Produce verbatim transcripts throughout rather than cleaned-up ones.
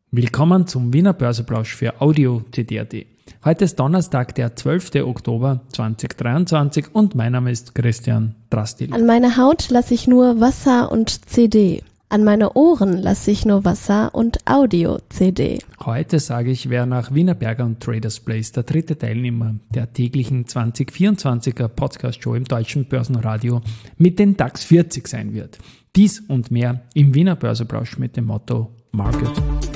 Willkommen zum Wiener Börseplausch für Audio C D punkt A T. Heute ist Donnerstag, der zwölfter Oktober zweitausenddreiundzwanzig und mein Name ist Christian Drastil. An meine Haut lasse ich nur Wasser und C D. An meine Ohren lasse ich nur Wasser und Audio-C D. Heute sage ich, wer nach Wienerberger und Traders Place der dritte Teilnehmer der täglichen zwanzig vierundzwanziger Podcast-Show im deutschen Börsenradio mit den DAX vierzig sein wird. Dies und mehr im Wiener Börseplausch mit dem Motto Market.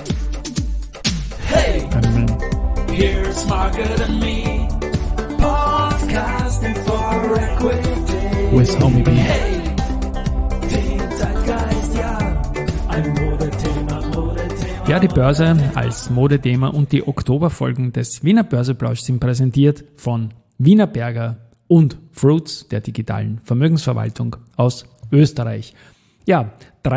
Hey, here's Market and me, podcasting for equity. With Homie B. Hey, den Zeitgeist, ja, ein Modethema, Modethema. Ja, die Börse als Modethema und die Oktoberfolgen des Wiener Börseplausch sind präsentiert von Wienerberger und Fruits, der digitalen Vermögensverwaltung aus Österreich. Ja,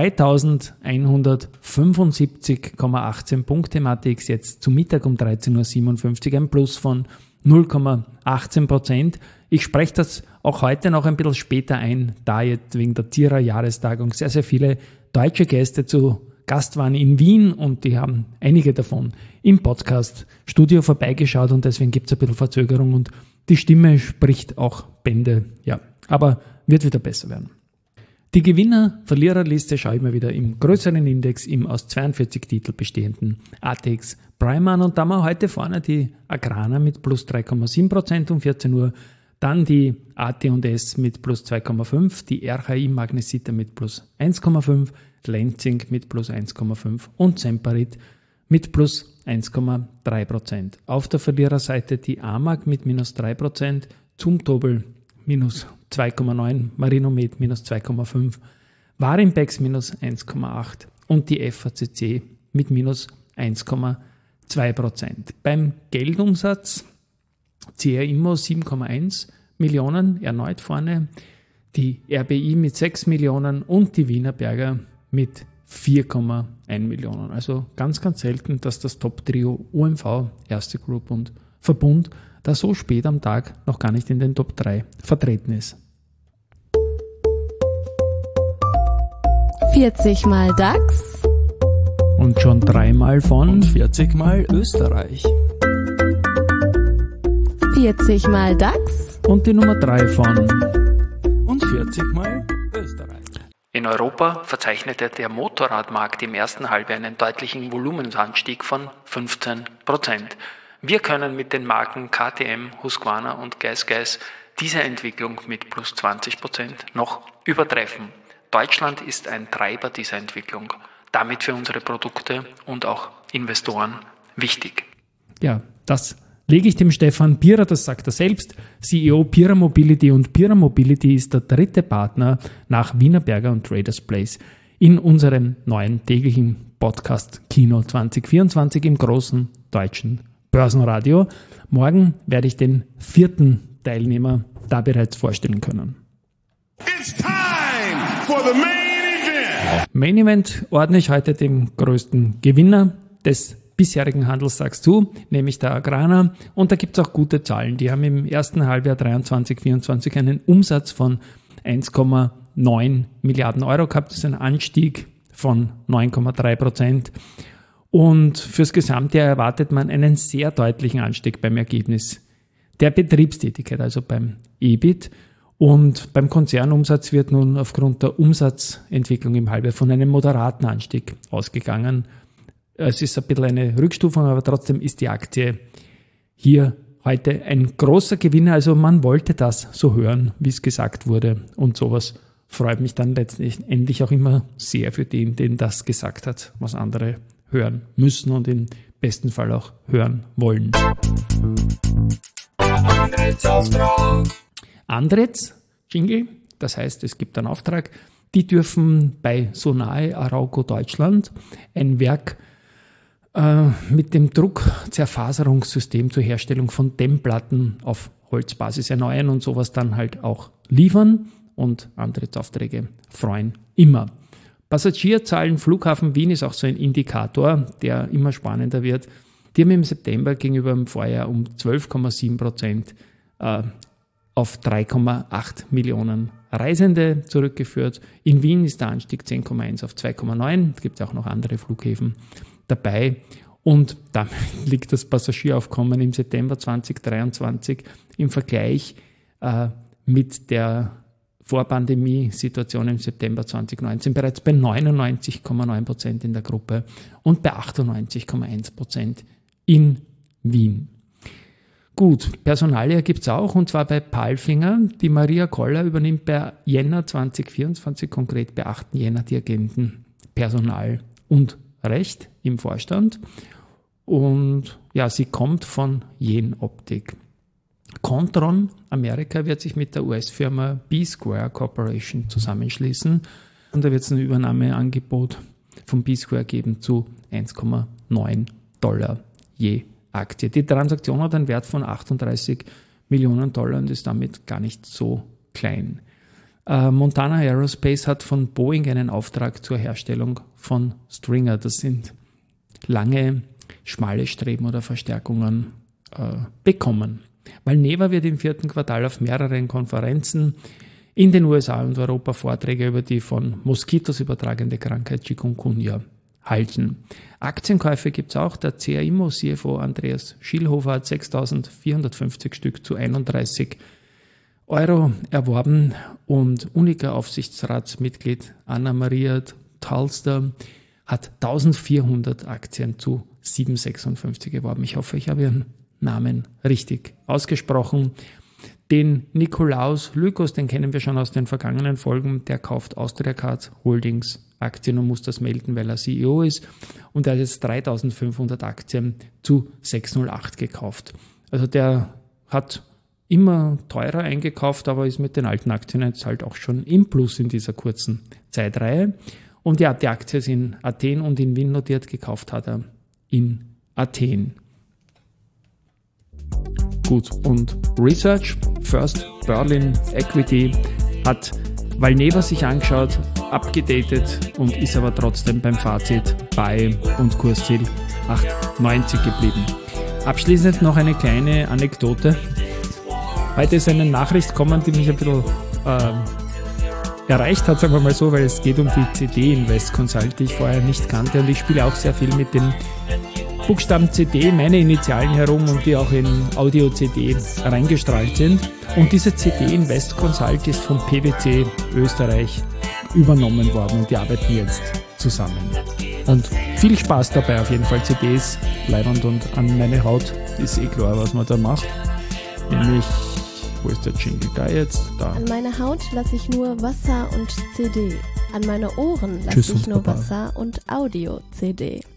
dreitausendeinhundertfünfundsiebzig Komma achtzehn Punkte im A T X jetzt zu Mittag um dreizehn Uhr siebenundfünfzig, ein Plus von null Komma achtzehn Prozent. Ich spreche das auch heute noch ein bisschen später ein, da jetzt wegen der Zierer Jahrestagung sehr, sehr viele deutsche Gäste zu Gast waren in Wien und die haben einige davon im Podcast-Studio vorbeigeschaut und deswegen gibt es ein bisschen Verzögerung und die Stimme spricht auch Bände, ja, aber wird wieder besser werden. Die Gewinner-Verliererliste schaue ich mir wieder im größeren Index, im aus zweiundvierzig Titeln bestehenden A T X Prime an. Und da haben wir heute vorne die Agrana mit plus drei Komma sieben Prozent um vierzehn Uhr, dann die A T und S mit plus zwei Komma fünf, die R H I Magnesita mit plus eins Komma fünf, Lenzing mit plus eins Komma fünf und Semperit mit plus eins Komma drei Prozent. Auf der Verliererseite die A M A G mit minus drei Prozent, Zumtobel minus zwei Komma neun, Marinomed minus zwei Komma fünf, Warimpex minus eins Komma acht und die F A C C mit minus eins Komma zwei Prozent. Beim Geldumsatz C R Immo sieben Komma eins Millionen, erneut vorne, die R B I mit sechs Millionen und die Wienerberger mit vier Komma eins Millionen. Also ganz, ganz selten, dass das Top-Trio O M V, Erste Group und Verbund da so spät am Tag noch gar nicht in den Top drei vertreten ist. vierzig mal DAX Und schon dreimal von vierzig mal Österreich. vierzig mal DAX und die Nummer drei von Und vierzig mal Österreich. In Europa verzeichnete der Motorradmarkt im ersten Halbjahr einen deutlichen Volumensanstieg von fünfzehn Prozent. Wir können mit den Marken K T M, Husqvarna und GasGas diese Entwicklung mit plus zwanzig Prozent noch übertreffen. Deutschland ist ein Treiber dieser Entwicklung, damit für unsere Produkte und auch Investoren wichtig. Ja, das lege ich dem Stefan Pierer, das sagt er selbst, C E O Pierer Mobility, und Pierer Mobility ist der dritte Partner nach Wienerberger und Traders Place in unserem neuen täglichen Podcast Kino zwanzig vierundzwanzig im großen deutschen Börsenradio. Morgen werde ich den vierten Teilnehmer da bereits vorstellen können. It's time for the main event. Main Event ordne ich heute dem größten Gewinner des bisherigen Handelstags zu, nämlich der Agrana. Und da gibt es auch gute Zahlen. Die haben im ersten Halbjahr dreiundzwanzig vierundzwanzig einen Umsatz von eins Komma neun Milliarden Euro gehabt. Das ist ein Anstieg von neun Komma drei Prozent. Und fürs Gesamtjahr erwartet man einen sehr deutlichen Anstieg beim Ergebnis der Betriebstätigkeit, also beim E B I T. Und beim Konzernumsatz wird nun aufgrund der Umsatzentwicklung im Halbjahr von einem moderaten Anstieg ausgegangen. Es ist ein bisschen eine Rückstufung, aber trotzdem ist die Aktie hier heute ein großer Gewinner. Also man wollte das so hören, wie es gesagt wurde. Und sowas freut mich dann letztendlich auch immer sehr für den, den das gesagt hat, was andere hören müssen und im besten Fall auch hören wollen. Andritz, Jingle, das heißt, es gibt einen Auftrag. Die dürfen bei Sonae Arauco Deutschland ein Werk äh, mit dem Druckzerfaserungssystem zur Herstellung von Dämmplatten auf Holzbasis erneuern und sowas dann halt auch liefern. Und Antrittsaufträge freuen immer. Passagierzahlen, Flughafen Wien ist auch so ein Indikator, der immer spannender wird. Die haben im September gegenüber dem Vorjahr um zwölf Komma sieben Prozent äh, auf drei Komma acht Millionen Reisende zurückgeführt. In Wien ist der Anstieg zehn Komma eins auf zwei Komma neun. Es gibt auch noch andere Flughäfen. dabei. Und damit liegt das Passagieraufkommen im September zweitausenddreiundzwanzig im Vergleich äh, mit der Vorpandemie-Situation im September zweitausendneunzehn bereits bei neunundneunzig Komma neun Prozent in der Gruppe und bei achtundneunzig Komma eins Prozent in Wien. Gut, Personalia gibt es auch, und zwar bei Palfinger. Die Maria Koller übernimmt bei Jänner zweitausendvierundzwanzig, konkret bei achten Jänner, die Agenten Personal und Recht im Vorstand. Und ja, sie kommt von Jenoptik. Contron Amerika wird sich mit der U S-Firma B-Square Corporation zusammenschließen. Und da wird es ein Übernahmeangebot von B-Square geben zu eins Komma neun Dollar je Aktie. Die Transaktion hat einen Wert von achtunddreißig Millionen Dollar und ist damit gar nicht so klein. Äh, Montana Aerospace hat von Boeing einen Auftrag zur Herstellung von Stringer. Das sind lange, schmale Streben oder Verstärkungen äh, bekommen. Valneva wird im vierten Quartal auf mehreren Konferenzen in den U S A und Europa Vorträge über die von Moskitos übertragene Krankheit Chikungunya halten. Aktienkäufe gibt es auch. Der C A Immo-C F O Andreas Schillhofer hat sechstausendvierhundertfünfzig Stück zu einunddreißig Euro erworben und Unica-Aufsichtsratsmitglied Anna-Maria Talster hat eintausendvierhundert Aktien zu sieben Komma sechsundfünfzig erworben. Ich hoffe, ich habe Ihren Namen richtig ausgesprochen. Den Nikolaus Lykos, den kennen wir schon aus den vergangenen Folgen, der kauft Austria Card Holdings Aktien und muss das melden, weil er C E O ist. Und er hat jetzt dreitausendfünfhundert Aktien zu sechshundertacht gekauft. Also der hat immer teurer eingekauft, aber ist mit den alten Aktien jetzt halt auch schon im Plus in dieser kurzen Zeitreihe. Und ja, die Aktie ist in Athen und in Wien notiert, gekauft hat er in Athen. Gut, und Research, First Berlin Equity, hat Valneva sich angeschaut, abgedatet und ist aber trotzdem beim Fazit bei und Kursziel acht neunzig geblieben. Abschließend noch eine kleine Anekdote. Heute ist eine Nachricht gekommen, die mich ein bisschen äh, erreicht hat, sagen wir mal so, weil es geht um die C D Invest Consult, die ich vorher nicht kannte, und ich spiele auch sehr viel mit dem Buchstaben C D, meine Initialen herum, und die auch in Audio-C D reingestrahlt sind. Und diese C D Invest Consult ist vom P W C Österreich übernommen worden und die arbeiten jetzt zusammen. Und viel Spaß dabei auf jeden Fall. C Ds bleibend und an meine Haut ist eh klar, was man da macht. Nämlich, wo ist der Jingle da jetzt? Da. An meine Haut lasse ich nur Wasser und C D. An meine Ohren lasse ich nur Baba. Wasser und Audio-C D.